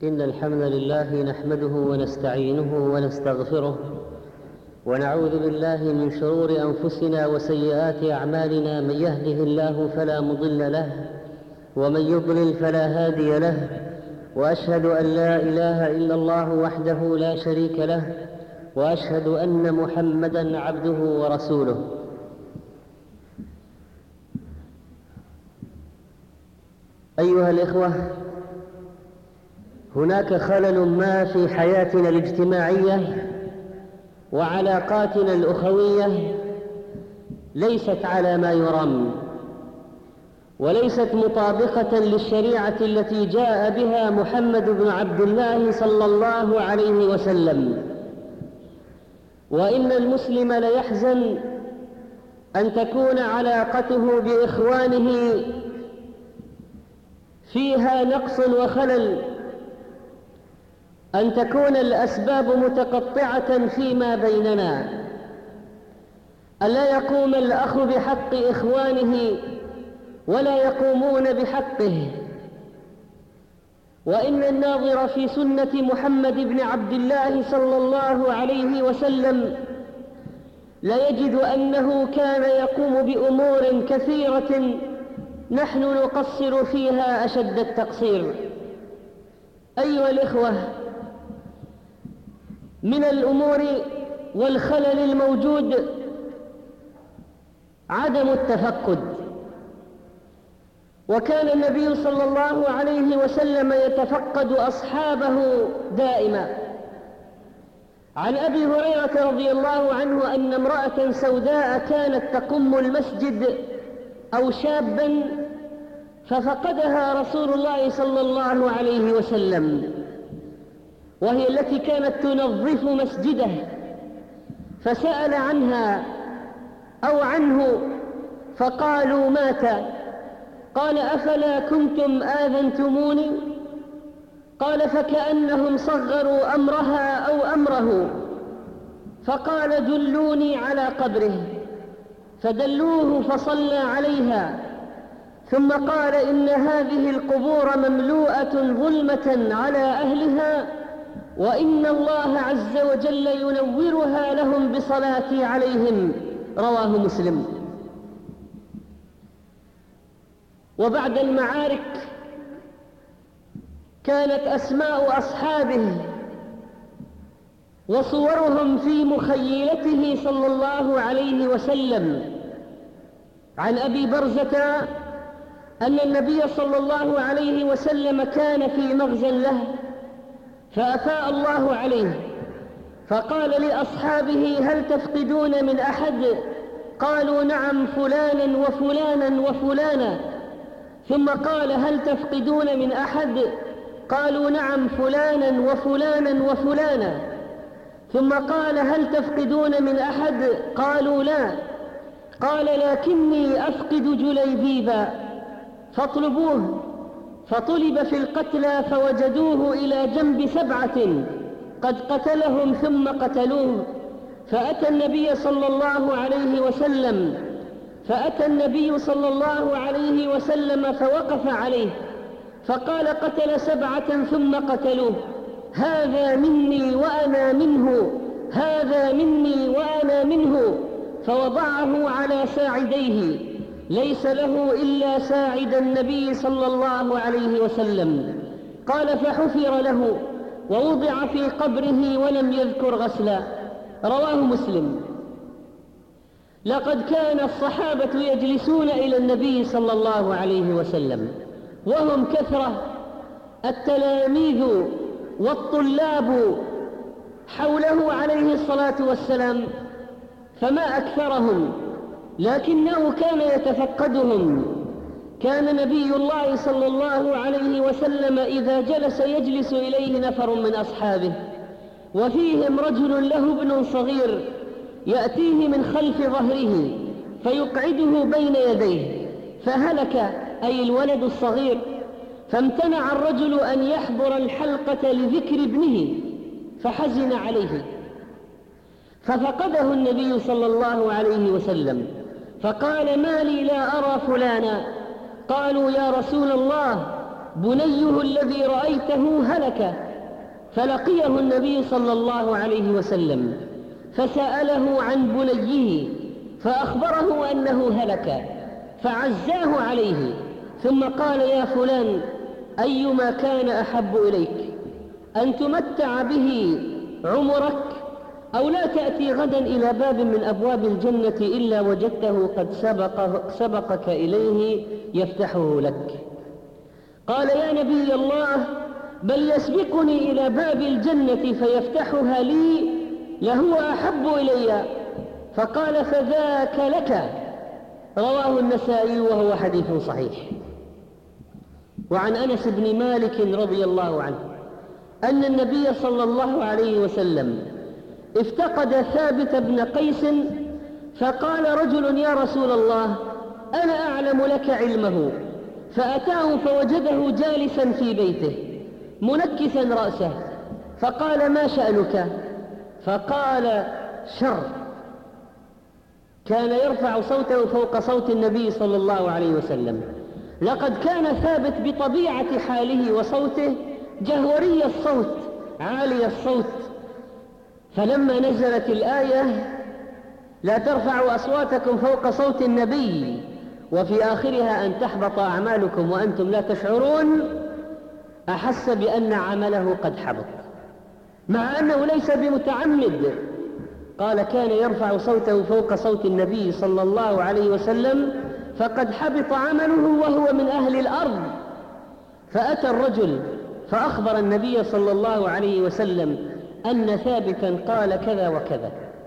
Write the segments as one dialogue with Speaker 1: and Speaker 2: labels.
Speaker 1: إن الحمد لله نحمده ونستعينه ونستغفره ونعوذ بالله من شرور أنفسنا وسيئات أعمالنا. من يهده الله فلا مضل له ومن يضلل فلا هادي له، وأشهد أن لا إله إلا الله وحده لا شريك له، وأشهد أن محمدًا عبده ورسوله. أيها الإخوة، هناك خلل ما في حياتنا الاجتماعية وعلاقاتنا الأخوية ليست على ما يرام، وليست مطابقة للشريعة التي جاء بها محمد بن عبد الله صلى الله عليه وسلم. وإن المسلم ليحزن أن تكون علاقته بإخوانه فيها نقص وخلل، أن تكون الأسباب متقطعة فيما بيننا، ألا يقوم الأخ بحق إخوانه ولا يقومون بحقه. وإن الناظر في سنة محمد بن عبد الله صلى الله عليه وسلم ليجد أنه كان يقوم بأمور كثيرة نحن نقصر فيها أشد التقصير. أيها الإخوة، من الأمور والخلل الموجود عدم التفقد. وكان النبي صلى الله عليه وسلم يتفقد أصحابه دائما. عن أبي هريرة رضي الله عنه أن امرأة سوداء كانت تقم المسجد أو شابا ففقدها رسول الله صلى الله عليه وسلم، وهي التي كانت تنظف مسجده، فسأل عنها أو عنه فقالوا مات. قال: أفلا كنتم آذنتموني؟ قال: فكأنهم صغروا أمرها أو أمره، فقال: دلوني على قبره، فدلوه فصلى عليها، ثم قال: إن هذه القبور مملوءة ظلمة على أهلها، وإن الله عز وجل ينورها لهم بصلاتي عليهم. رواه مسلم. وبعد المعارك كانت أسماء أصحابه وصورهم في مخيلته صلى الله عليه وسلم. عن أبي برزة أن النبي صلى الله عليه وسلم كان في مغزى له فأفاء الله عليه، فقال لأصحابه: هل تفقدون من أحد؟ قالوا: نعم، فلانا وفلانا وفلانا. ثم قال: هل تفقدون من أحد؟ قالوا: نعم، فلانا وفلانا وفلانا. ثم قال: هل تفقدون من أحد؟ قالوا: لا. قال: لكني أفقد جليبيبا فاطلبوه. فطلب في القتلى فوجدوه إلى جنب 7 قد قتلهم ثم قتلوه، فأتى النبي صلى الله عليه وسلم فوقف عليه فقال: قتل 7 ثم قتلوه، هذا مني وأنا منه، هذا مني وأنا منه. فوضعه على ساعديه، ليس له إلا ساعد النبي صلى الله عليه وسلم. قال: فحفر له ووضع في قبره ولم يذكر غسلا. رواه مسلم. لقد كان الصحابة يجلسون إلى النبي صلى الله عليه وسلم وهم كثرة، التلاميذ والطلاب حوله عليه الصلاة والسلام، فما أكثرهم، لكنه كان يتفقدهم. كان نبي الله صلى الله عليه وسلم إذا جلس يجلس إليه نفر من أصحابه وفيهم رجل له ابن صغير يأتيه من خلف ظهره فيقعده بين يديه، فهلك أي الولد الصغير، فامتنع الرجل أن يحضر الحلقة لذكر ابنه فحزن عليه، ففقده النبي صلى الله عليه وسلم فقال: ما لي لا أرى فلانا؟ قالوا: يا رسول الله، بنيه الذي رأيته هلك. فلقيه النبي صلى الله عليه وسلم فسأله عن بنيه فأخبره أنه هلك، فعزاه عليه، ثم قال: يا فلان، أيما كان أحب إليك، أن تمتع به عمرك أو لا تأتي غدا إلى باب من أبواب الجنة إلا وجدته قد سبقك إليه يفتحه لك؟ قال: يا نبي الله، بل يسبقني إلى باب الجنة فيفتحها لي لهو أحب إلي. فقال: فذاك لك. رواه النسائي وهو حديث صحيح. وعن أنس بن مالك رضي الله عنه أن النبي صلى الله عليه وسلم افتقد ثابت بن قيس، فقال رجل: يا رسول الله، أنا أعلم لك علمه. فأتاه فوجده جالسا في بيته منكسا رأسه، فقال: ما شأنك؟ فقال: شر. كان يرفع صوته فوق صوت النبي صلى الله عليه وسلم. لقد كان ثابت بطبيعة حاله وصوته جهوري الصوت عالي الصوت، فلما نزلت الآية: لا ترفعوا أصواتكم فوق صوت النبي، وفي آخرها: أن تحبط أعمالكم وأنتم لا تشعرون، أحس بأن عمله قد حبط، مع أنه ليس بمتعمد. قال: كان يرفع صوته فوق صوت النبي صلى الله عليه وسلم فقد حبط عمله وهو من أهل الأرض. فأتى الرجل فأخبر النبي صلى الله عليه وسلم أن ثابتا قال كذا وكذا.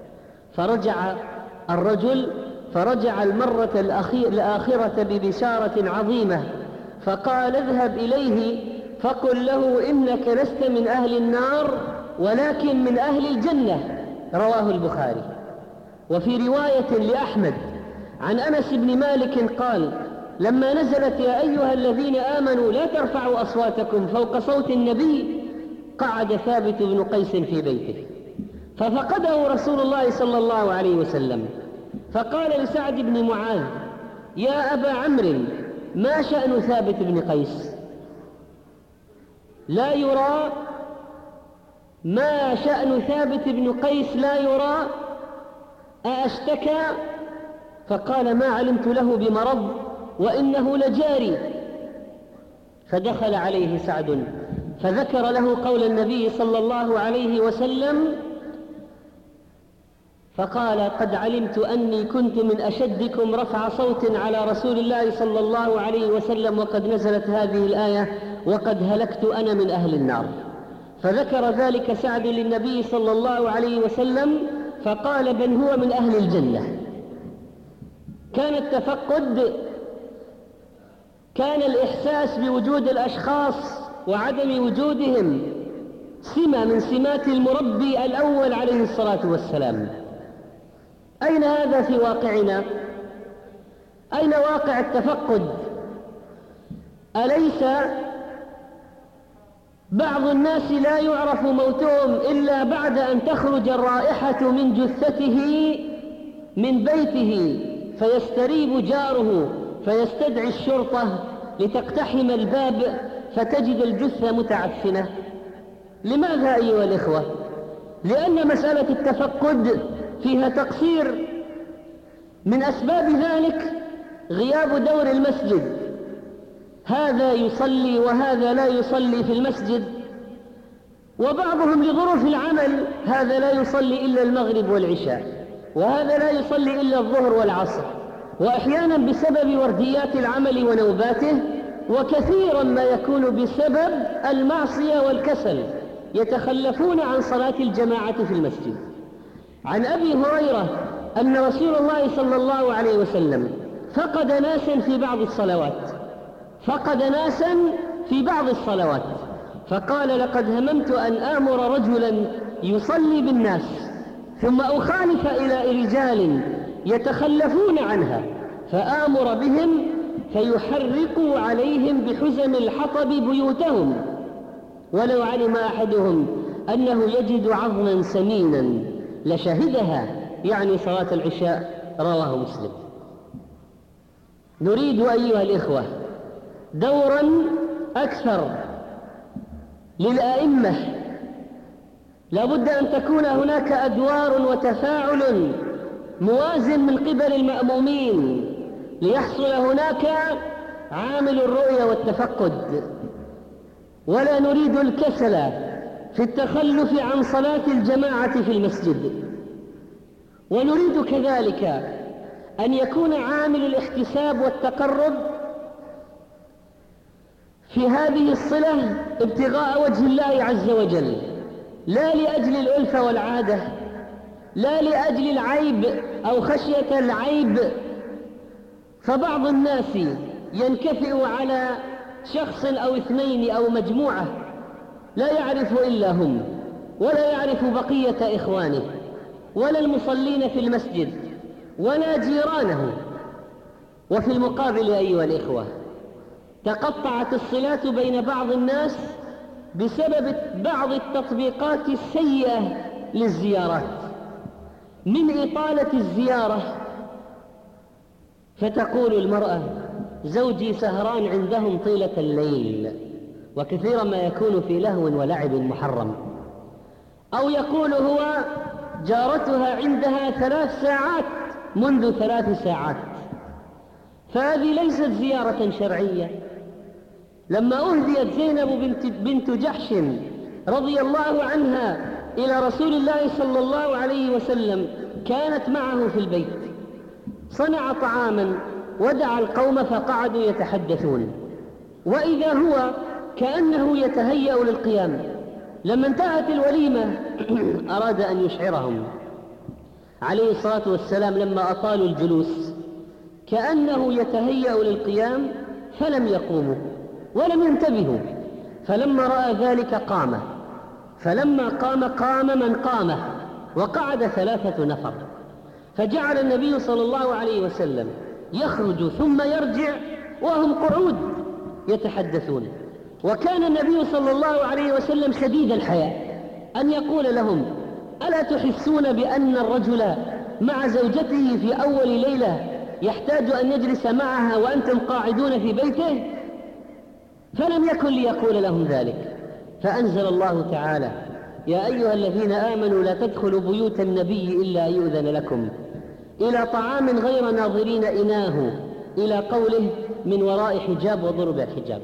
Speaker 1: فرجع المرة الآخرة ببشارة عظيمة، فقال: اذهب إليه فقل له إنك لست من أهل النار ولكن من أهل الجنة. رواه البخاري. وفي رواية لأحمد عن أنس بن مالك قال: لما نزلت: يا أيها الذين آمنوا لا ترفعوا أصواتكم فوق صوت النبي، قعد ثابت بن قيس في بيته، ففقده رسول الله صلى الله عليه وسلم، فقال لسعد بن معاذ: يا أبا عمرو، ما شأن ثابت بن قيس؟ لا يرى. ما شأن ثابت بن قيس لا يرى؟ أأشتكى؟ فقال: ما علمت له بمرض وإنه لجاري. فدخل عليه سعد فذكر له قول النبي صلى الله عليه وسلم، فقال: قد علمت أني كنت من أشدكم رفع صوت على رسول الله صلى الله عليه وسلم، وقد نزلت هذه الآية: وقد هلكت أنا من أهل النار. فذكر ذلك سعد للنبي صلى الله عليه وسلم، فقال: بل هو من أهل الجنة. كان التفقد، كان الإحساس بوجود الأشخاص وعدم وجودهم سمة من سمات المربي الأول عليه الصلاة والسلام. أين هذا في واقعنا؟ أين واقع التفقد؟ أليس بعض الناس لا يعرف موتهم إلا بعد أن تخرج الرائحة من جثته من بيته، فيستريب جاره فيستدعي الشرطة لتقتحم الباب فتجد الجثة متعفنة؟ لماذا أيها الإخوة؟ لأن مسألة التفقد فيها تقصير. من أسباب ذلك غياب دور المسجد، هذا يصلي وهذا لا يصلي في المسجد، وبعضهم لظروف العمل هذا لا يصلي إلا المغرب والعشاء، وهذا لا يصلي إلا الظهر والعصر، وأحيانا بسبب ورديات العمل ونوباته، وكثيرا ما يكون بسبب المعصية والكسل يتخلفون عن صلاة الجماعة في المسجد. عن أبي هريرة أن رسول الله صلى الله عليه وسلم فقد ناسا في بعض الصلوات، فقال: لقد هممت أن آمر رجلا يصلي بالناس ثم أخالف إلى رجال يتخلفون عنها فآمر بهم فيحرقوا عليهم بحزم الحطب بيوتهم، ولو علم أحدهم أنه يجد عظما سمينا لشهدها، يعني صلاة العشاء. رواه مسلم. نريد أيها الإخوة دورا أكثر للأئمة، لا بد أن تكون هناك أدوار وتفاعل موازن من قبل المأمومين ليحصل هناك عامل الرؤية والتفقد. ولا نريد الكسل في التخلف عن صلاة الجماعة في المسجد، ونريد كذلك أن يكون عامل الاحتساب والتقرب في هذه الصلة ابتغاء وجه الله عز وجل، لا لأجل الألفة والعادة، لا لأجل العيب أو خشية العيب. فبعض الناس ينكفئ على شخص أو اثنين أو مجموعة لا يعرف إلا هم، ولا يعرف بقية إخوانه ولا المصلين في المسجد ولا جيرانه. وفي المقابل أيها الإخوة، تقطعت الصلات بين بعض الناس بسبب بعض التطبيقات السيئة للزيارات، من إطالة الزيارة، فتقول المرأة: زوجي سهران عندهم طيلة الليل، وكثيرا ما يكون في لهو ولعب محرم. أو يقول هو: جارتها عندها 3 ساعات منذ 3 ساعات. فهذه ليست زيارة شرعية. لما أهديت زينب بنت جحش رضي الله عنها إلى رسول الله صلى الله عليه وسلم كانت معه في البيت، صنع طعاما ودعا القوم فقعدوا يتحدثون، وإذا هو كأنه يتهيأ للقيام. لما انتهت الوليمة أراد أن يشعرهم عليه الصلاة والسلام لما أطالوا الجلوس كأنه يتهيأ للقيام، فلم يقوموا ولم ينتبهوا. فلما رأى ذلك قام، فلما قام من قامه، وقعد 3 نفر. فجعل النبي صلى الله عليه وسلم يخرج ثم يرجع وهم قعود يتحدثون. وكان النبي صلى الله عليه وسلم شديد الحياء أن يقول لهم: ألا تحسون بأن الرجل مع زوجته في أول ليلة يحتاج أن يجلس معها وأنتم قاعدون في بيته؟ فلم يكن ليقول لهم ذلك، فأنزل الله تعالى: يا أيها الذين آمنوا لا تدخلوا بيوت النبي إلا يؤذن لكم إلى طعام غير ناظرين إناه، إلى قوله: من وراء حجاب وضرب الحجاب.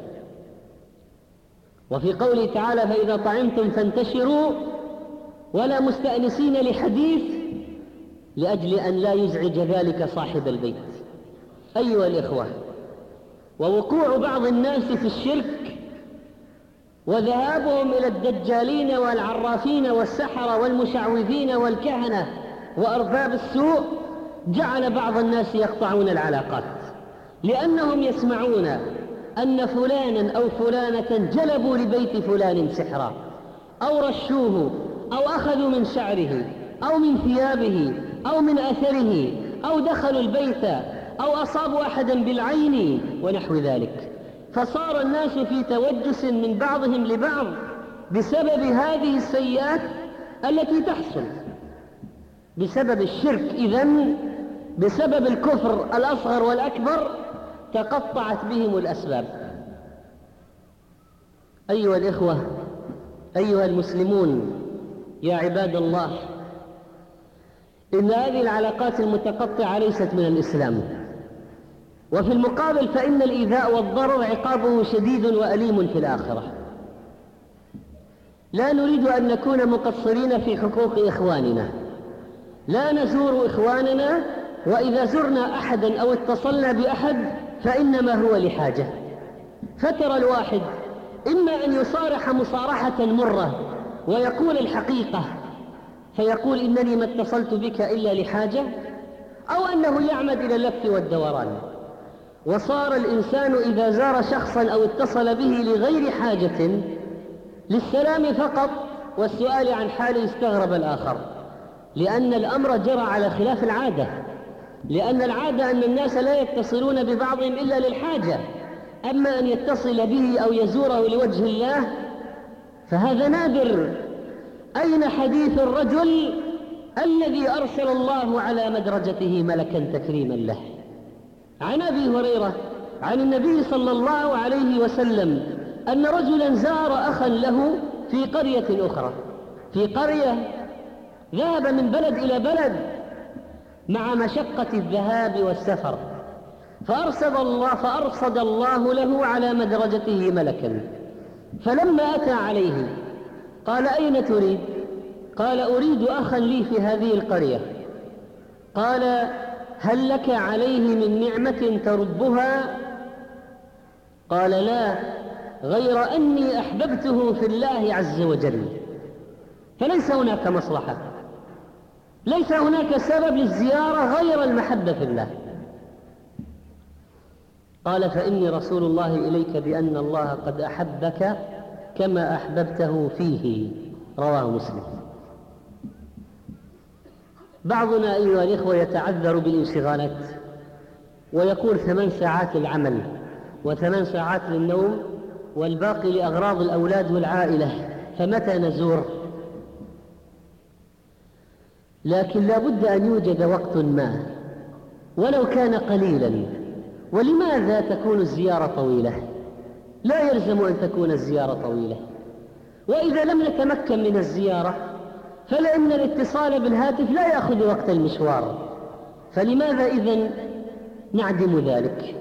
Speaker 1: وفي قوله تعالى: فإذا طعمتم فانتشروا ولا مستأنسين لحديث، لأجل أن لا يزعج ذلك صاحب البيت. أيها الإخوة، ووقوع بعض الناس في الشرك وذهابهم إلى الدجالين والعرافين والسحرة والمشعوذين والكهنة وأرباب السوء جعل بعض الناس يقطعون العلاقات، لأنهم يسمعون أن فلانا أو فلانة جلبوا لبيت فلان سحرا، أو رشوه، أو أخذوا من شعره، أو من ثيابه، أو من أثره، أو دخلوا البيت، أو أصابوا أحدا بالعين ونحو ذلك. فصار الناس في توجس من بعضهم لبعض بسبب هذه السيئات التي تحصل بسبب الشرك. إذن بسبب الكفر الأصغر والأكبر تقطعت بهم الأسباب. أيها الإخوة، أيها المسلمون، يا عباد الله، إن هذه العلاقات المتقطعة ليست من الإسلام. وفي المقابل فإن الإيذاء والضرر عقابه شديد وأليم في الآخرة. لا نريد أن نكون مقصرين في حقوق إخواننا، لا نزور إخواننا، وإذا زرنا أحدا أو اتصلنا بأحد فإنما هو لحاجة. فترى الواحد إما أن يصارح مصارحة مرة ويقول الحقيقة فيقول: إنني ما اتصلت بك إلا لحاجة، أو أنه يعمد إلى اللف والدوران. وصار الإنسان إذا زار شخصا أو اتصل به لغير حاجة، للسلام فقط والسؤال عن حاله، استغرب الآخر، لأن الأمر جرى على خلاف العادة. لأن العادة أن الناس لا يتصلون ببعضهم إلا للحاجة، أما أن يتصل به أو يزوره لوجه الله فهذا نادر. أين حديث الرجل الذي أرسل الله على مدرجته ملكا تكريما له؟ عن أبي هريرة عن النبي صلى الله عليه وسلم أن رجلا زار أخا له في قرية أخرى، في قرية ذهب من بلد إلى بلد مع مشقة الذهاب والسفر، فأرصد الله له على مدرجته ملكا، فلما أتى عليه قال: أين تريد؟ قال: أريد أخا لي في هذه القرية. قال: هل لك عليه من نعمة تربها؟ قال: لا، غير أني أحببته في الله عز وجل. فليس هناك مصلحة، ليس هناك سبب للزيارة غير المحبة في الله. قال: فإني رسول الله إليك بأن الله قد أحبك كما أحببته فيه. رواه مسلم. بعضنا أيها الإخوة يتعذر بالانشغالات ويقول 8 ساعات للعمل و8 ساعات للنوم والباقي لأغراض الأولاد والعائلة، فمتى نزور؟ لكن لا بد أن يوجد وقت ما ولو كان قليلا. ولماذا تكون الزيارة طويلة؟ لا يلزم أن تكون الزيارة طويلة، وإذا لم نتمكن من الزيارة فلأن الاتصال بالهاتف لا يأخذ وقت المشوار، فلماذا إذن نعدم ذلك؟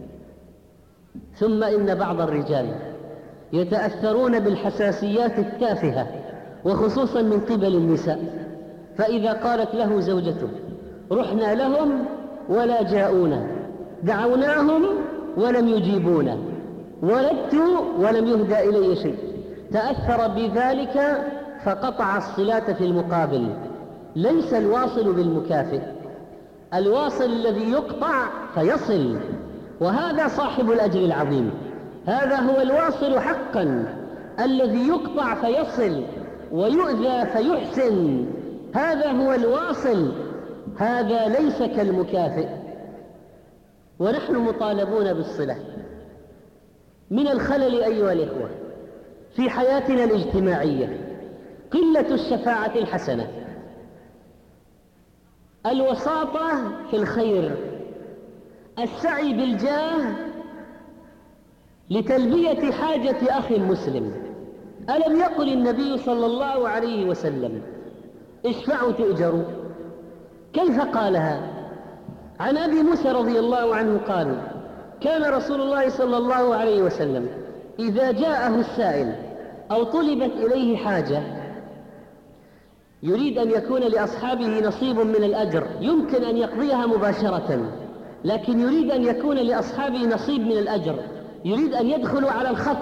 Speaker 1: ثم إن بعض الرجال يتأثرون بالحساسيات التافهة وخصوصا من قبل النساء، فإذا قالت له زوجته: رحنا لهم ولا جاءونا، دعوناهم ولم يجيبونا، ولدت ولم يهدى إلي شيء، تأثر بذلك فقطع الصلات في المقابل. ليس الواصل بالمكافئ، الواصل الذي يقطع فيصل، وهذا صاحب الأجر العظيم. هذا هو الواصل حقا، الذي يقطع فيصل ويؤذى فيحسن، هذا هو الواصل، هذا ليس كالمكافئ. ونحن مطالبون بالصلة. من الخلل أيها الإخوة في حياتنا الاجتماعية قلة الشفاعة الحسنة، الوساطة في الخير، السعي بالجاه لتلبية حاجة أخ مسلم. ألم يقل النبي صلى الله عليه وسلم: اشفعوا تؤجروا؟ كيف قالها؟ عن أبي موسى رضي الله عنه قال: كان رسول الله صلى الله عليه وسلم إذا جاءه السائل أو طلبت إليه حاجة يريد أن يكون لأصحابه نصيب من الأجر، يمكن أن يقضيها مباشرة، لكن يريد أن يكون لأصحابه نصيب من الأجر، يريد أن يدخلوا على الخط.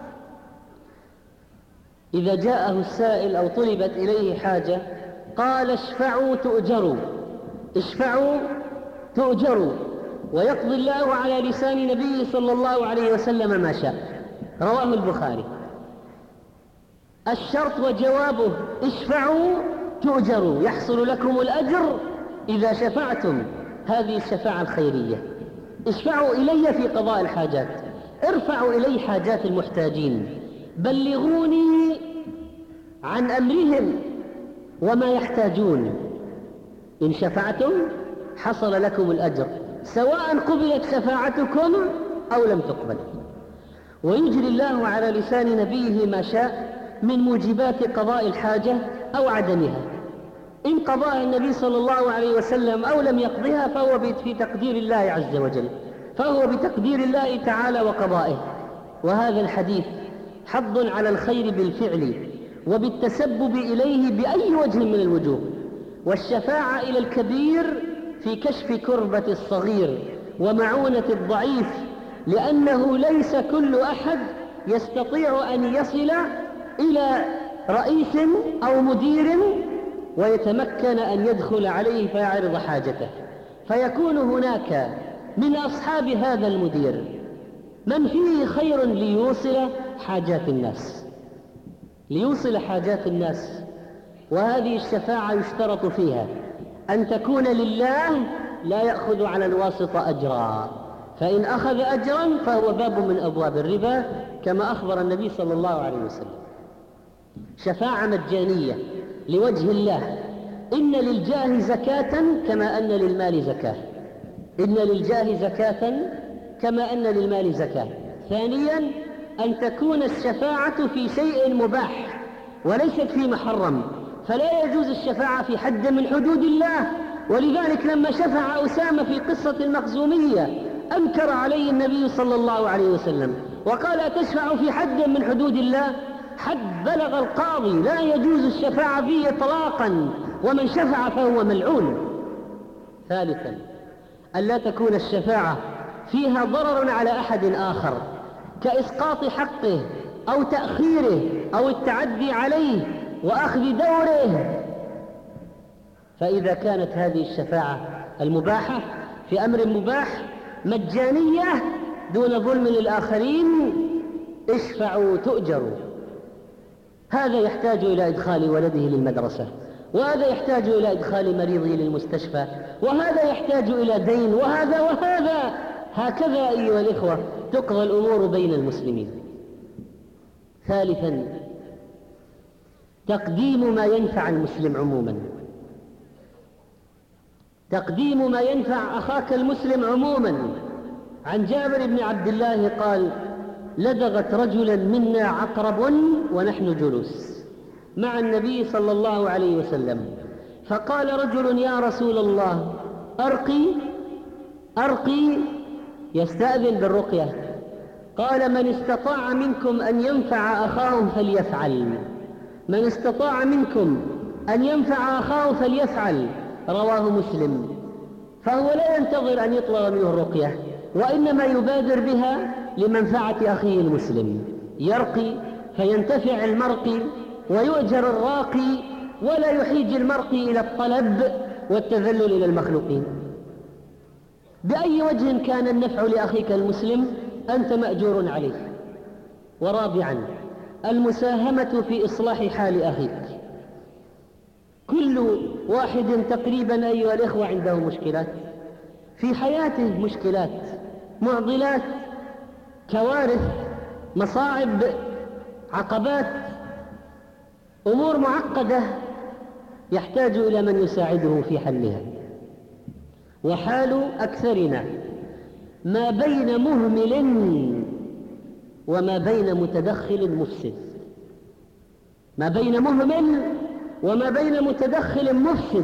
Speaker 1: إذا جاءه السائل أو طلبت إليه حاجة قال: اشفعوا تؤجروا، اشفعوا تؤجروا، ويقضي الله على لسان نبيه صلى الله عليه وسلم ما شاء. رواه البخاري. الشرط وجوابه: اشفعوا تؤجروا، يحصل لكم الأجر إذا شفعتم. هذه الشفاعة الخيرية. اشفعوا إلي في قضاء الحاجات، ارفعوا إلي حاجات المحتاجين، بلغوني عن أمرهم وما يحتاجون. إن شفعتم حصل لكم الأجر، سواء قبلت شفاعتكم أو لم تقبل. ويجري الله على لسان نبيه ما شاء من موجبات قضاء الحاجة أو عدمها. إن قضاها النبي صلى الله عليه وسلم أو لم يقضها فهو في تقدير الله عز وجل، فهو بتقدير الله تعالى وقضائه. وهذا الحديث حض على الخير بالفعل وبالتسبب إليه بأي وجه من الوجوه، والشفاعة إلى الكبير في كشف كربة الصغير ومعونة الضعيف، لأنه ليس كل أحد يستطيع أن يصل إلى رئيس أو مدير ويتمكن أن يدخل عليه فيعرض حاجته، فيكون هناك من أصحاب هذا المدير من فيه خير ليوصل حاجات الناس، ليوصل حاجات الناس. وهذه الشفاعة يشترط فيها أن تكون لله، لا يأخذ على الواسطة أجرا، فإن أخذ أجرا فهو باب من أبواب الربا كما أخبر النبي صلى الله عليه وسلم. شفاعة مجانية لوجه الله. إن للجاه زكاة كما أن للمال زكاة، إن للجاه زكاة كما أن للمال زكاة. ثانيا أن تكون الشفاعة في شيء مباح وليست في محرم، فلا يجوز الشفاعة في حد من حدود الله. ولذلك لما شفع أسامة في قصة المخزومية أنكر عليه النبي صلى الله عليه وسلم وقال: أتشفع في حد من حدود الله؟ حد بلغ القاضي لا يجوز الشفاعة فيه إطلاقا، ومن شفع فهو ملعون. ثالثا، ألا تكون الشفاعة فيها ضرر على أحد آخر كإسقاط حقه أو تأخيره أو التعدي عليه وأخذ دوره. فإذا كانت هذه الشفاعة المباحة في أمر مباح مجانية دون ظلم للآخرين، اشفعوا تؤجروا. هذا يحتاج إلى إدخال ولده للمدرسة، وهذا يحتاج إلى إدخال مريضه للمستشفى، وهذا يحتاج إلى دين، وهذا هكذا أيها الإخوة تقضى الأمور بين المسلمين. ثالثا، تقديم ما ينفع المسلم عموما. تقديم ما ينفع أخاك المسلم عموما. عن جابر بن عبد الله قال: لدغت رجلا منا عقرب ونحن جلوس مع النبي صلى الله عليه وسلم، فقال رجل: يا رسول الله، أرقي يستأذن بالرقية. قال: من استطاع منكم أن ينفع أخاه فليفعل، من استطاع منكم أن ينفع أخاه فليفعل. رواه مسلم. فهو لا ينتظر أن يطلب منه الرقية، وإنما يبادر بها لمنفعة أخيه المسلم. يرقي فينتفع المرقي ويؤجر الراقي، ولا يحيج المرقي إلى الطلب والتذلل إلى المخلوقين. بأي وجه كان النفع لأخيك المسلم أنت مأجور عليه. ورابعا، المساهمة في إصلاح حال أخيك. كل واحد تقريبا أيها الإخوة عنده مشكلات في حياته، مشكلات، معضلات، كوارث، مصاعب، عقبات، أمور معقدة يحتاج إلى من يساعده في حلها. وحال أكثرنا ما بين مهمل وما بين متدخل مفسد، ما بين مهمل وما بين متدخل مفسد.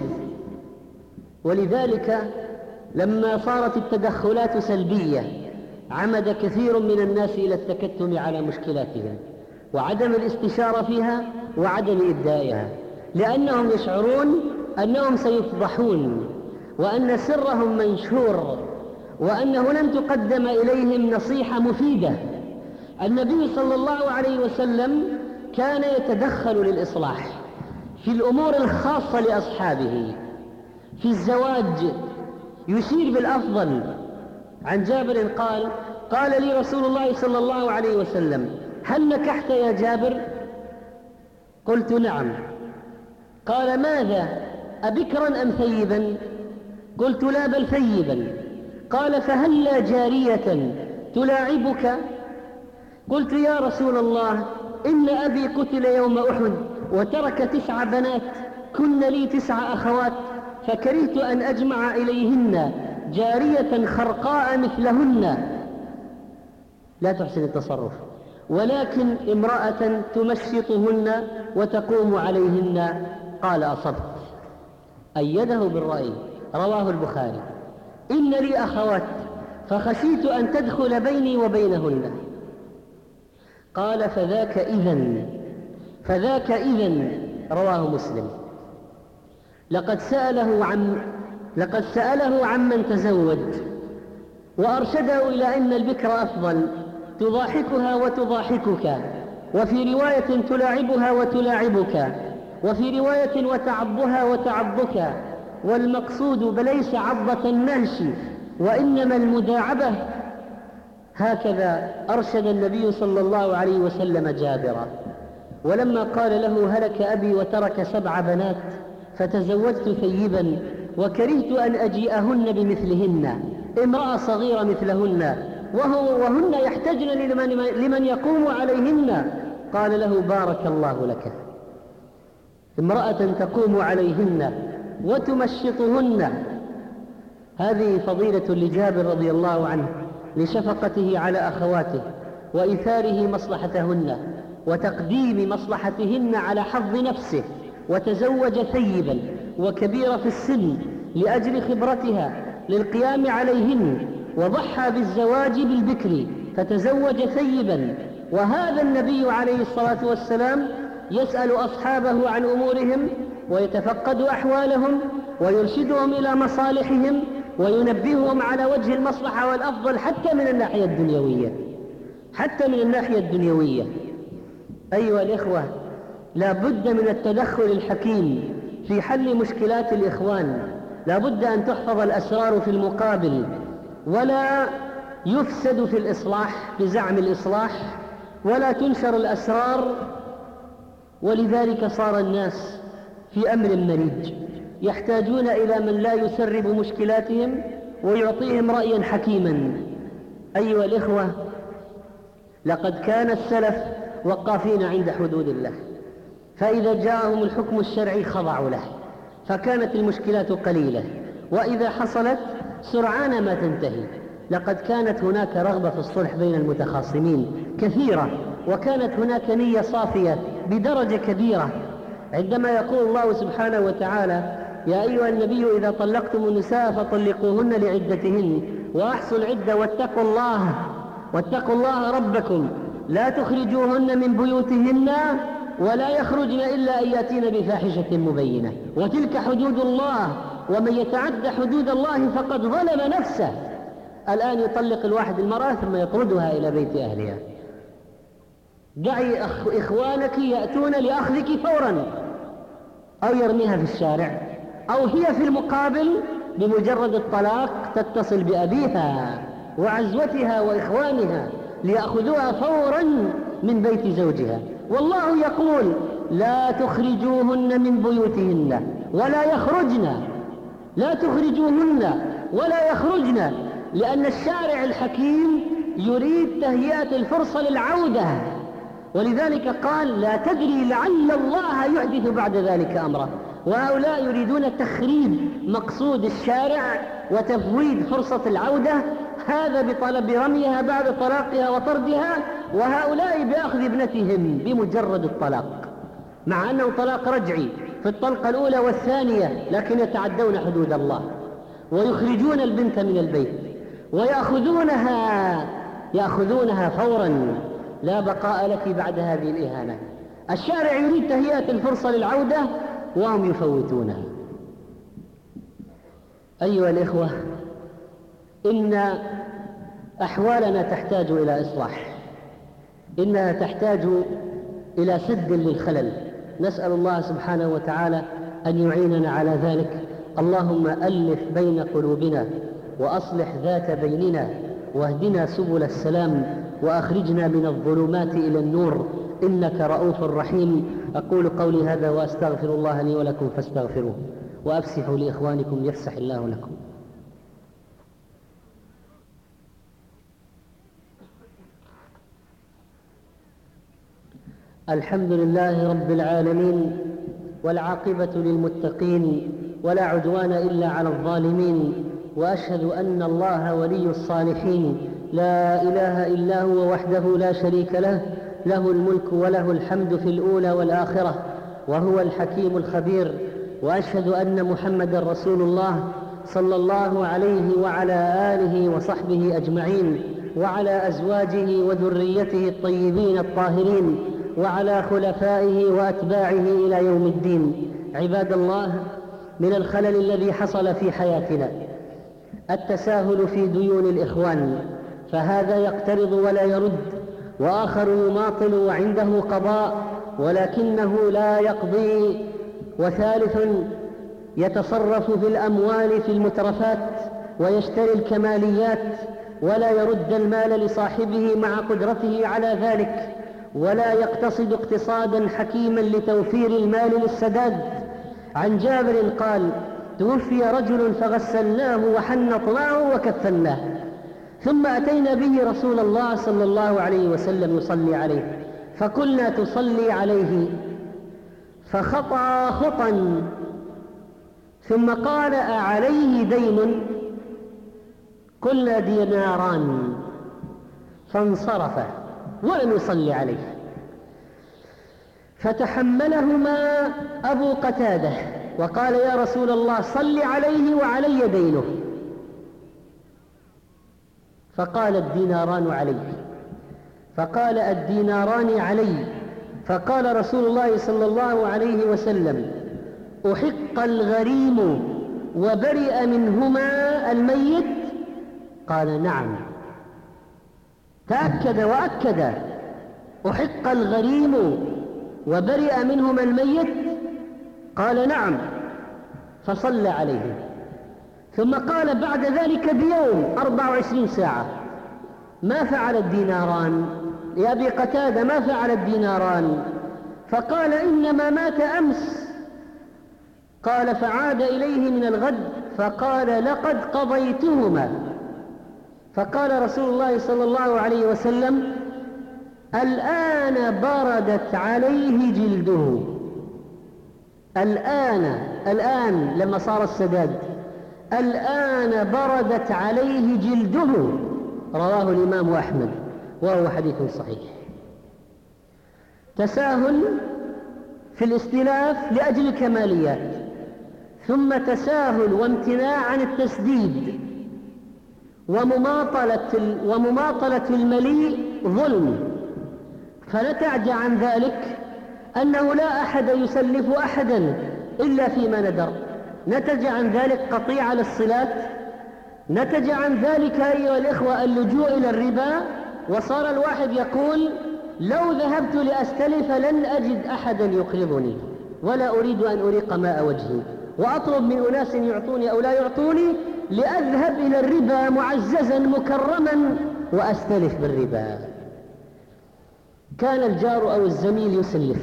Speaker 1: ولذلك لما صارت التدخلات سلبية عمد كثير من الناس إلى التكتم على مشكلاتهم وعدم الاستشارة فيها وعدم إبدائها، لأنهم يشعرون أنهم سيفضحون وأن سرهم منشور وأنه لن تقدم إليهم نصيحة مفيدة. النبي صلى الله عليه وسلم كان يتدخل للإصلاح في الأمور الخاصة لأصحابه. في الزواج يشير بالأفضل. عن جابر قال لي رسول الله صلى الله عليه وسلم: هل نكحت يا جابر؟ قلت: نعم. قال: ماذا، أبكرا أم ثيبا؟ قلت: لا، بل ثيبا. قال: فهلا جارية تلاعبك؟ قلت: يا رسول الله، إن أبي قتل يوم أحد وترك 9 بنات، كن لي 9 أخوات، فكرهت أن أجمع إليهن جارية خرقاء مثلهن لا تحسن التصرف، ولكن امرأة تمشطهن وتقوم عليهن. قال: أصبت. أيده بالرأي. رواه البخاري. إن لي أخوات فخشيت أن تدخل بيني وبينهن. قال: فذاك إذن. رواه مسلم. لقد سأله عمن تزوج وأرشده إلى أن البكر أفضل، تضاحكها وتضاحكك، وفي رواية تلاعبها وتلاعبك، وفي رواية وتعضها وتعضك، والمقصود بليس عضة النهش وإنما المداعبة. هكذا أرشد النبي صلى الله عليه وسلم جابرا. ولما قال له: هلك أبي وترك 7 بنات فتزوجت ثيبا وكرهت أن أجيئهن بمثلهن، امرأة صغيرة مثلهن وهن يحتجن لمن يقوم عليهن، قال له: بارك الله لك. امرأة تقوم عليهن وتمشطهن. هذه فضيلة لجابر رضي الله عنه لشفقته على أخواته وإيثاره مصلحتهن وتقديم مصلحتهن على حظ نفسه، وتزوج ثيبا وكبير في السن لأجل خبرتها للقيام عليهن، وضحى بالزواج بالبكر فتزوج ثيبا. وهذا النبي عليه الصلاة والسلام يسأل أصحابه عن أمورهم ويتفقد أحوالهم ويرشدهم إلى مصالحهم وينبههم على وجه المصلحة والأفضل حتى من الناحية الدنيوية، حتى من الناحية الدنيوية. أيها الإخوة، لا بد من التدخل الحكيم في حل مشكلات الإخوان، لا بد أن تحفظ الأسرار في المقابل، ولا يفسد في الإصلاح بزعم الإصلاح، ولا تنشر الأسرار. ولذلك صار الناس في أمر مريج، يحتاجون إلى من لا يسرب مشكلاتهم ويعطيهم رأيا حكيما. أيها الإخوة، لقد كان السلف وقافين عند حدود الله، فإذا جاءهم الحكم الشرعي خضعوا له، فكانت المشكلات قليلة، وإذا حصلت سرعان ما تنتهي. لقد كانت هناك رغبة في الصلح بين المتخاصمين كثيرة، وكانت هناك نية صافية بدرجة كبيرة. عندما يقول الله سبحانه وتعالى: يا أيها النبي إذا طلقتم النساء فطلقوهن لعدتهن وأحصوا العدة واتقوا الله ربكم لا تخرجوهن من بيوتهن ولا يخرجن إلا أن يأتين بفاحشة مبينة وتلك حدود الله ومن يتعد حدود الله فقد ظلم نفسه. الآن يطلق الواحد المرأة ثم يطردها إلى بيت أهلها. دعي إخوانك يأتون لأخذك فورا، أو يرميها في الشارع، أو هي في المقابل بمجرد الطلاق تتصل بأبيها وعزوتها وإخوانها ليأخذوها فورا من بيت زوجها. والله يقول: لا تخرجوهن من بيوتهن ولا يخرجن، لا تخرجوهن ولا يخرجن، لأن الشارع الحكيم يريد تهيئة الفرصة للعودة، ولذلك قال: لا تدري لعل الله يحدث بعد ذلك أمره. وهؤلاء يريدون تخريب مقصود الشارع وتفويض فرصة العودة، هذا بطلب رميها بعد طلاقها وطردها، وهؤلاء بأخذ ابنتهم بمجرد الطلاق، مع أنه طلاق رجعي في الطلقة الأولى والثانية، لكن يتعدون حدود الله ويخرجون البنت من البيت ويأخذونها فورا، لا بقاء لك بعد هذه الإهانة. الشارع يريد تهيئة الفرصة للعودة وهم يفوتونها. أيها الإخوة، إن أحوالنا تحتاج إلى إصلاح، إنها تحتاج إلى سد للخلل. نسأل الله سبحانه وتعالى أن يعيننا على ذلك. اللهم ألف بين قلوبنا وأصلح ذات بيننا واهدنا سبل السلام وأخرجنا من الظلمات إلى النور، إنك رؤوف رحيم. أقول قولي هذا وأستغفر الله لي ولكم فاستغفروه، وأفسحوا لإخوانكم يفسح الله لكم. الحمد لله رب العالمين، والعاقبة للمتقين، ولا عدوان إلا على الظالمين، وأشهد أن الله ولي الصالحين، لا إله إلا هو وحده لا شريك له، له الملك وله الحمد في الأولى والآخرة، وهو الحكيم الخبير. وأشهد أن محمدا رسول الله صلى الله عليه وعلى آله وصحبه أجمعين، وعلى أزواجه وذريته الطيبين الطاهرين، وعلى خلفائه وأتباعه إلى يوم الدين. عباد الله، من الخلل الذي حصل في حياتنا التساهل في ديون الإخوان، فهذا يقترض ولا يرد، وآخر يماطل وعنده قضاء ولكنه لا يقضي، وثالث يتصرف في الأموال في المترفات ويشتري الكماليات ولا يرد المال لصاحبه مع قدرته على ذلك، ولا يقتصد اقتصادا حكيما لتوفير المال للسداد. عن جابر قال: توفي رجل فغسلناه وحنطناه وكفناه، ثم أتينا به رسول الله صلى الله عليه وسلم يصلي عليه، فقلنا: تصلي عليه؟ فخطى خطا ثم قال: أعليه دين؟ قلنا: ديناران. فانصرف ولم يصلي عليه. فتحملهما أبو قتادة وقال: يا رسول الله صل عليه وعلي دينه. فقال: الديناران علي. فقال: الديناران علي. فقال رسول الله صلى الله عليه وسلم: أحق الغريم وبرئ منهما الميت؟ قال: نعم. تأكد وأكد: أحق الغريم وبرئ منهما الميت؟ قال: نعم. فصلى عليه. ثم قال بعد ذلك بيوم 24 ساعة: ما فعل الديناران يا أبي قتادة؟ ما فعل الديناران؟ فقال: إنما مات أمس. قال: فعاد إليه من الغد فقال: لقد قضيتهما. فقال رسول الله صلى الله عليه وسلم: الآن بردت عليه جلده. الآن لما صار السداد، الآن بردت عليه جلده. رواه الإمام أحمد وهو حديث صحيح. تساهل في الاستلاف لأجل الكماليات، ثم تساهل وامتناع عن التسديد، ومماطلة المليء ظلم. فنتج عن ذلك أنه لا أحد يسلف أحدا إلا فيما ندر. نتج عن ذلك قطيعة للصلات، نتج عن ذلك أيها الإخوة اللجوء إلى الربا. وصار الواحد يقول: لو ذهبت لأستلف لن أجد أحدا يقرضني، ولا أريد أن أريق ماء وجهي، وأطلب من أناس يعطوني أو لا يعطوني، لأذهب إلى الربا معززا مكرما وأستلف بالربا. كان الجار أو الزميل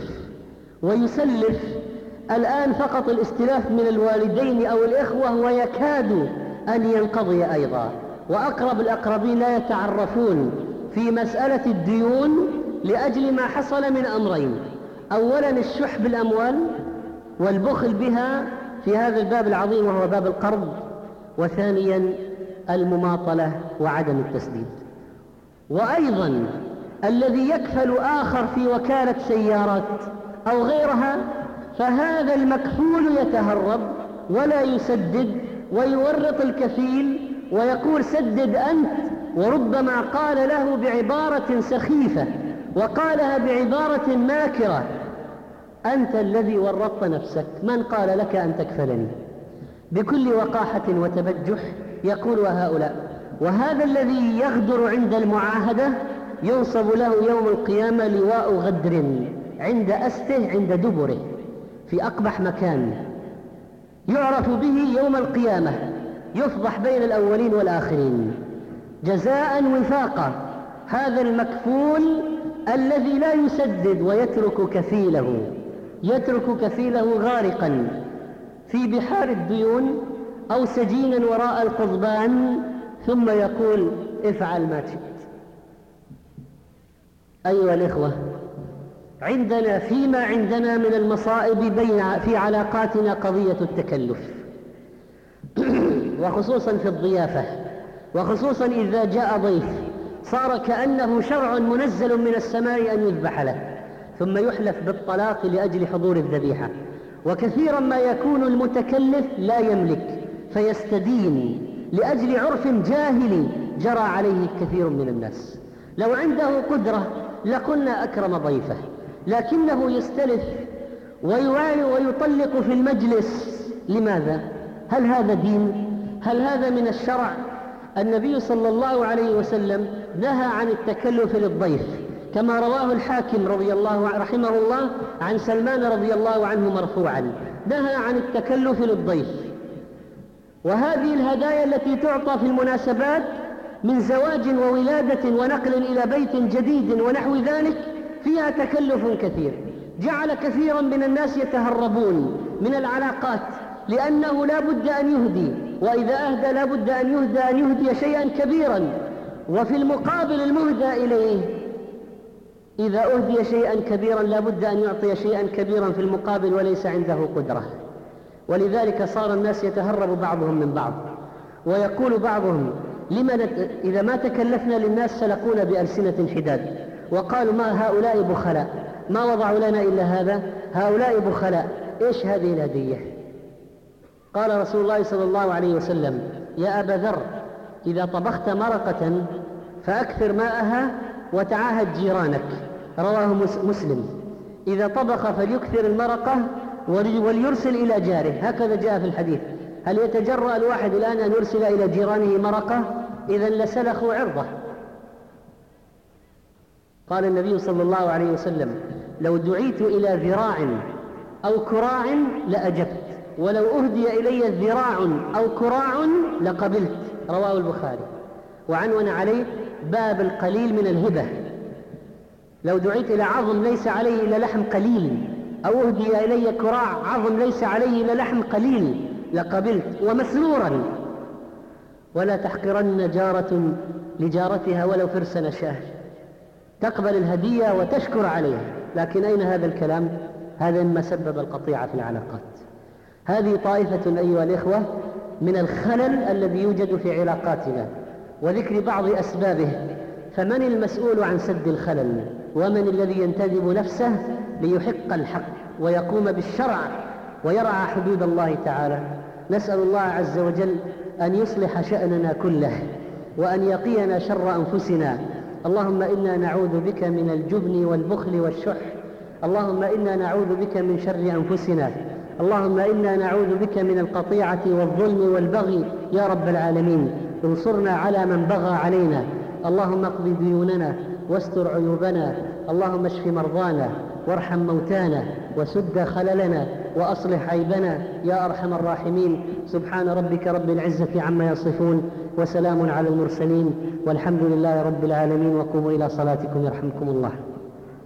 Speaker 1: ويسلف الآن فقط الاستلاف من الوالدين أو الإخوة، ويكاد أن ينقضي أيضا. وأقرب الأقربين لا يتعرفون في مسألة الديون لأجل ما حصل من أمرين: أولا الشح بالأموال والبخل بها في هذا الباب العظيم وهو باب القرض، وثانيا المماطلة وعدم التسديد. وأيضا الذي يكفل آخر في وكالة سيارات أو غيرها، فهذا المكفول يتهرب ولا يسدد ويورط الكفيل ويقول: سدد أنت، وربما قال له بعبارة سخيفة وقالها بعبارة ماكرة: أنت الذي ورطت نفسك، من قال لك أن تكفلني؟ بكل وقاحة وتبجح يقول هؤلاء. وهذا الذي يغدر عند المعاهدة ينصب له يوم القيامة لواء غدر عند أسته، عند دبره، في أقبح مكان يعرف به يوم القيامة، يفضح بين الأولين والآخرين جزاء وفاقا. هذا المكفول الذي لا يسدد ويترك كفيله غارقا في بحار الديون أو سجينا وراء القضبان، ثم يقول: افعل ما شئت. أيها الإخوة، فيما عندنا من المصائب في علاقاتنا قضية التكلف، وخصوصا في الضيافة، وخصوصا إذا جاء ضيف صار كأنه شرع منزل من السماء أن يذبح له، ثم يحلف بالطلاق لأجل حضور الذبيحة. وكثيرا ما يكون المتكلف لا يملك فيستدين لأجل عرف جاهلي جرى عليه كثير من الناس. لو عنده قدرة لكنا أكرم ضيفه، لكنه يستلف ويوالي ويطلق في المجلس. لماذا؟ هل هذا دين؟ هل هذا من الشرع؟ النبي صلى الله عليه وسلم نهى عن التكلف للضيف، كما رواه الحاكم رحمه الله عن سلمان رضي الله عنه مرفوعا: نهى عن التكلف للضيف. وهذه الهدايا التي تعطى في المناسبات من زواج وولادة ونقل إلى بيت جديد ونحو ذلك فيها تكلف كثير، جعل كثيرا من الناس يتهربون من العلاقات، لأنه لا بد أن يهدي، وإذا أهدى لا بد أن يهدي شيئا كبيرا، وفي المقابل المهدى إليه إذا أهدي شيئا كبيرا لا بد أن يعطي شيئا كبيرا في المقابل وليس عنده قدرة. ولذلك صار الناس يتهرب بعضهم من بعض، ويقول بعضهم: إذا ما تكلفنا للناس سلقونا بألسنة حداد. وقالوا ما هؤلاء بخلاء، ما وضعوا لنا إلا هذا، هؤلاء بخلاء، إيش هذه الهدية؟ قال رسول الله صلى الله عليه وسلم: يا أبا ذر، إذا طبخت مرقة فأكثر ماءها وتعاهد جيرانك. رواه مسلم. إذا طبخ فليكثر المرقة وليرسل إلى جاره، هكذا جاء في الحديث. هل يتجرأ الواحد الآن أن يرسل إلى جيرانه مرقة؟ إذن لسلخوا عرضه. قال النبي صلى الله عليه وسلم: لو دعيت إلى ذراع أو كراع لأجبت، ولو أهدي إلي ذراع أو كراع لقبلت. رواه البخاري. وعنون عليه باب القليل من الهبة. لو دعيت إلى عظم ليس عليه إلا لحم قليل، أو أهدي إلي كراع عظم ليس عليه إلا لحم قليل لقبلت، ومسرورا. ولا تحقرن جارة لجارتها ولو فرس نشاه. تقبل الهدية وتشكر عليها، لكن أين هذا الكلام؟ هذا مما سبب القطيعة في العلاقات. هذه طائفة أيها الإخوة من الخلل الذي يوجد في علاقاتنا، وذكر بعض أسبابه. فمن المسؤول عن سد الخلل؟ ومن الذي ينتدب نفسه ليحق الحق ويقوم بالشرع ويرعى حدود الله تعالى؟ نسأل الله عز وجل أن يصلح شأننا كله، وأن يقينا شر أنفسنا. اللهم إنا نعوذ بك من الجبن والبخل والشح. اللهم إنا نعوذ بك من شر أنفسنا. اللهم إنا نعوذ بك من القطيعة والظلم والبغي يا رب العالمين. انصرنا على من بغى علينا. اللهم اقض ديوننا واستر عيوبنا. اللهم اشف مرضانا وارحم موتانا وسد خللنا وأصلح عيبنا يا أرحم الراحمين. سبحان ربك رب العزة عما يصفون، وسلام على المرسلين، والحمد لله رب العالمين. وقوموا إلى صلاتكم يرحمكم الله.